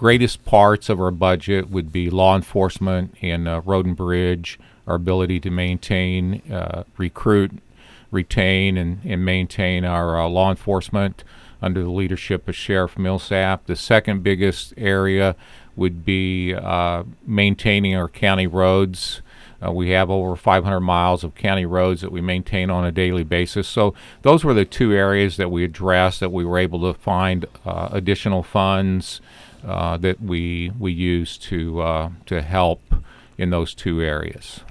greatest parts of our budget would be law enforcement and road and bridge, our ability to maintain, recruit, retain, and maintain our law enforcement under the leadership of Sheriff Millsap. The second biggest area would be maintaining our county roads. We have over 500 miles of county roads that we maintain on a daily basis. So those were the two areas that we addressed, that we were able to find additional funds that we use to help in those two areas.